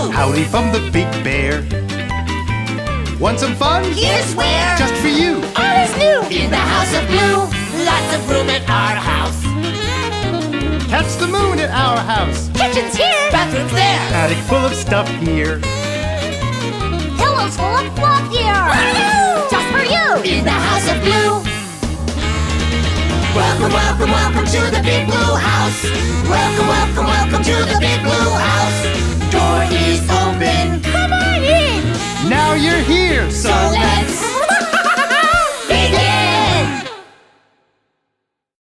blue. Howdy from the big bear. Want some fun? Here's where. Just for you. All is new in the house of blue. Lots of room at our house. Catch the moon at our house. Kitchen's here. Bathroom's there. Attic full of stuff here. Pillows full of fluff here. Just for you in the house of blue. Welcome, welcome, welcome to the big blue house. Welcome, welcome, welcome to the big blue house. Door is open. Come on in. Now you're here, So let's